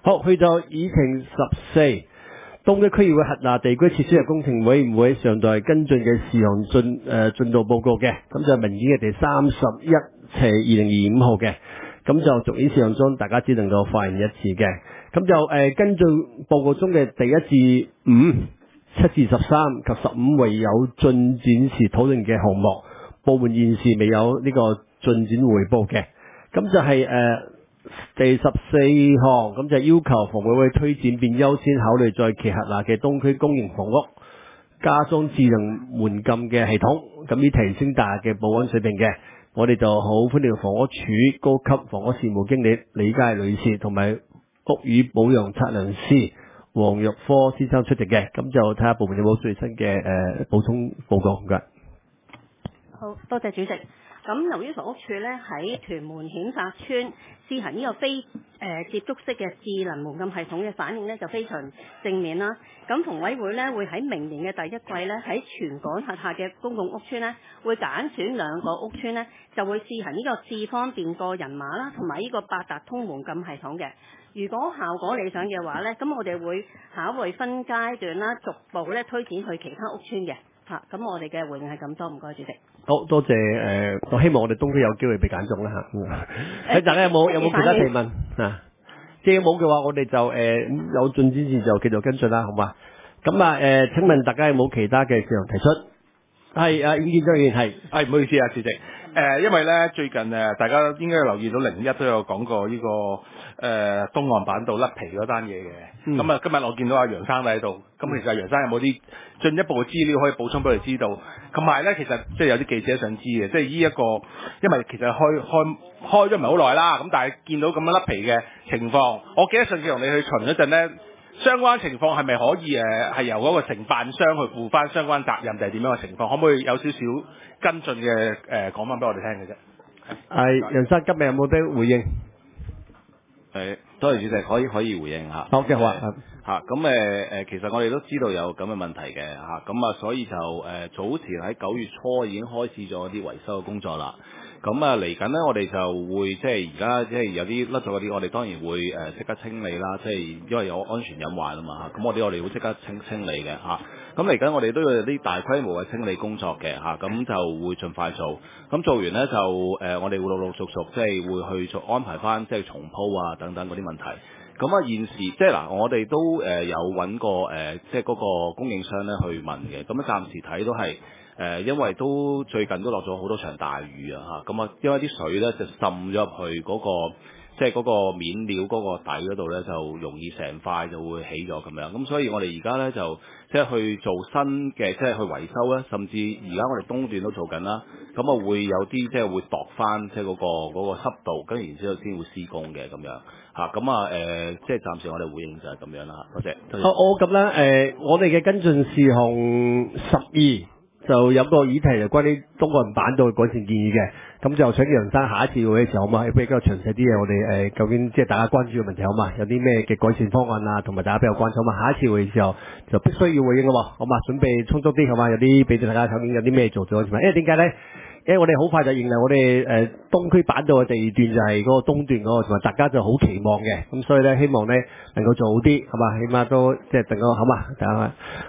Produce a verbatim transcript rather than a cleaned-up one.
好，去到議程十四，東區區議會轄下地區設施嘅工程委員會上代跟進嘅事項進誒進度報告嘅，咁就文件嘅第三十一斜二零二五號嘅，咁就逐件事項中大家只能夠發言一次嘅，咁就誒、呃、跟進報告中嘅第一至五、七至十三及十五未有進展時討論嘅項目，部門現時未有呢個進展彙報嘅，咁就係、是、誒。呃第十四項，咁就要求房委會推展並優先考慮在其轄下嘅東區公營房屋加裝智能門禁嘅系統，咁以提升大廈嘅保安水平嘅。我哋就好歡迎房屋署高級房屋事務經理李佳女士同埋屋宇保養測量師黃玉科先生出席嘅，咁就睇下部門有冇最新嘅誒補充報告。唔該。 好多謝主席。咁由於房屋署咧喺屯門顯發村試行呢個非誒、呃、接觸式嘅智能門禁系統嘅反應咧就非常正面啦。咁房委會咧會喺明年嘅第一季咧喺全港轄下嘅公共屋邨咧會揀選兩個屋邨咧就會試行呢個智方便個人碼啦，同埋呢個八達通門禁系統嘅。如果效果理想嘅話咧，咁我哋會考慮分階段啦，逐步咧推展去其他屋邨嘅。嚇、啊，咁我哋嘅回應係咁多，唔該主席。 好多謝誒，我、呃、希望我哋東區有機會被揀中啦嚇。誒，大家有冇有冇其他提問啊？即係冇嘅話，我哋就誒、呃、有進展時就繼續跟進啦，好嘛？咁啊誒，請問大家有冇其他嘅事項提出？係啊，尹建章議員係。 係唔好意思啊，主席。誒、呃，因為咧最近誒大家應該留意到零一都有講過呢、這個誒、呃、東岸板道甩皮嗰單嘢嘅。咁啊、嗯，今日我見到阿楊生喺度，咁其實楊生有冇啲進一步嘅資料可以補充俾佢知道？同埋咧，其實即係有啲記者想知嘅，即係呢一個，因為其實開開開咗唔係好耐啦，咁但係見到咁樣甩皮嘅情況，我記得上次同你去巡嗰陣咧，相關情況係咪可以誒係由嗰個承辦商去負翻相關責任，定係點樣嘅情況？可唔可以有少少跟進嘅誒講翻俾我哋聽嘅啫？ 係楊生今日有冇得回應？ 誒，多謝主席，可以可以回應下。 好嘅，好啊。 嚇咁誒誒，其實我哋都知道有咁嘅問題嘅嚇，咁啊，所以就誒、呃、早前喺九月初已經開始咗啲維修嘅工作啦。咁啊嚟緊咧，我哋就會即係而家即係有啲甩咗嗰啲，我哋當然會誒即、呃、刻清理啦。即係因為有安全隱患啊嘛嚇，咁我哋我哋會即刻清清理嘅嚇。咁嚟緊我哋都有啲大規模嘅清理工作嘅嚇，咁、啊、就會盡快做。咁做完咧就誒、呃，我哋會陸陸續續即係會去做安排翻即係重鋪啊等等嗰啲問題。咁啊，現時即係嗱，我哋都誒、呃、有揾過誒、呃，即係嗰個供應商咧去問嘅。咁啊，暫時睇都係誒、呃，因為都最近都落咗好多場大雨啊嚇。咁啊，因為啲水咧就滲咗入去嗰、嗰個即係嗰個面料嗰個底嗰度咧，就容易成塊就會起咗咁樣。咁所以我哋而家咧就即係去做新嘅，即係去維修咧，甚至而家我哋東段都做緊啦。咁啊，會有啲即係會度翻即係嗰個嗰、嗰個濕度，跟住然之後先會施工嘅咁樣。嚇咁啊誒、呃，即係暫時我哋回應就係咁樣啦，多謝。多謝。 好，我咁啦誒，我哋嘅跟進事項十二就有個議題就關於東岸板道嘅改善建議嘅，咁就請楊生下一次會嘅時候好嘛，比較詳細啲嘅，我哋誒、呃、究竟即係大家關注嘅問題好嘛，有啲咩嘅改善方案啊，同埋大家比較關注好嘛，下一次會嘅時候就必須要回應咯，好嘛，準備充足啲好嘛，有啲俾大家究竟有啲咩做咗，因為點解咧？因為我哋好快就迎嚟我哋誒、呃、東區板道嘅第二段就係嗰個東段嗰個，同埋大家就好期望嘅，咁所以咧希望咧能夠做好啲，係嘛，起碼都即係整個好嘛，大家。